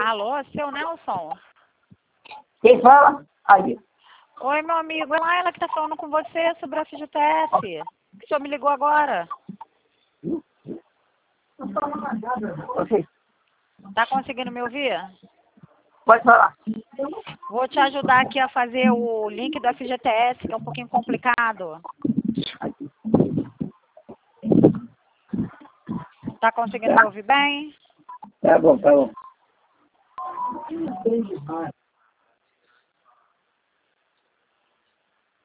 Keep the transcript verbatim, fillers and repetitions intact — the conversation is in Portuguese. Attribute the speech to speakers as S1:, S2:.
S1: Alô, seu Nelson?
S2: Quem fala? Aí.
S1: Oi, meu amigo. É lá ela que tá falando com você sobre a F G T S. Que o senhor me ligou agora.
S2: Você
S1: Tá conseguindo me ouvir?
S2: pode falar.
S1: Vou te ajudar aqui a fazer o link do F G T S, que é um pouquinho complicado. Tá conseguindo me ouvir bem?
S2: Tá bom, tá bom.